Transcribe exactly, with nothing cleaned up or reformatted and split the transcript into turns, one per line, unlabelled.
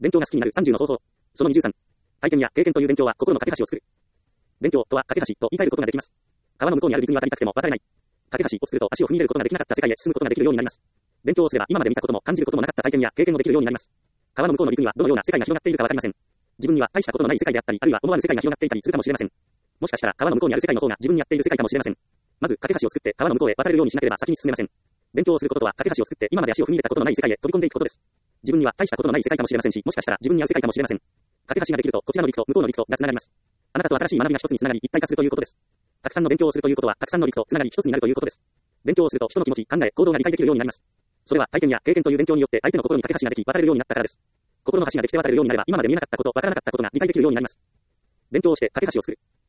勉強が好きになるさんじゅうの方法。そのにじゅうさん。体験や経験という勉強は心の架け橋を作る。勉強とは架け橋と言い換えることができます。川の向こうにある陸に渡りたくても渡れない。架け橋を作ると足を踏み入れることができなかった世界へ進むことができるようになります。勉強をすれば今まで見たことも感じることもなかった体験や経験もできるようになります。川の向こうの陸にはどのような世界が広がっているかわかりません。自分には大したことのない世界であったり、あるいは思わぬ世界が広がっていたりするかもしれません。もしかしたら川の向こうにある世界の方が自分にやっている世界かもしれません。まず架け橋を作って川の向こうへ渡れるようにしなければ先に進めません。勉強をすることとは架け橋を作って今まで足を踏み入れたことのない世界へ飛び込んでいくことです。自分には大したことのない世界かもしれませんし、もしかしたら自分に合う世界かもしれません。架け橋ができるとこちらの陸と向こうの陸とがつながります。あなたと新しい学びが一つにつながり一体化するということです。たくさんの勉強をするということはたくさんの陸とつながり一つになるということです。勉強をすると人の気持ち、考え、行動が理解できるようになります。それは体験や経験という勉強によって相手の心に架け橋ができ渡れるようになったからです。心の橋ができて渡れるようになれば今まで見えなかったこと、わからなかったことが理解できるようになります。勉強をして架け橋を作る。